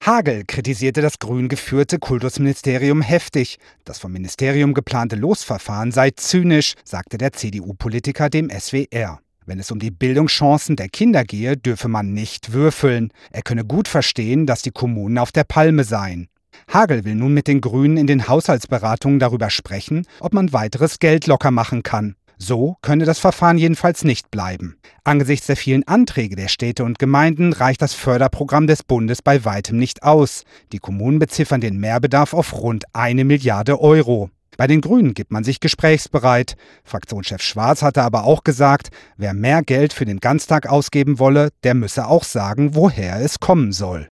Hagel kritisierte das grün geführte Kultusministerium heftig. Das vom Ministerium geplante Losverfahren sei zynisch, sagte der CDU-Politiker dem SWR. Wenn es um die Bildungschancen der Kinder gehe, dürfe man nicht würfeln. Er könne gut verstehen, dass die Kommunen auf der Palme seien. Hagel will nun mit den Grünen in den Haushaltsberatungen darüber sprechen, ob man weiteres Geld locker machen kann. So könne das Verfahren jedenfalls nicht bleiben. Angesichts der vielen Anträge der Städte und Gemeinden reicht das Förderprogramm des Bundes bei weitem nicht aus. Die Kommunen beziffern den Mehrbedarf auf rund 1 Milliarde Euro. Bei den Grünen gibt man sich gesprächsbereit. Fraktionschef Schwarz hatte aber auch gesagt, wer mehr Geld für den Ganztag ausgeben wolle, der müsse auch sagen, woher es kommen soll.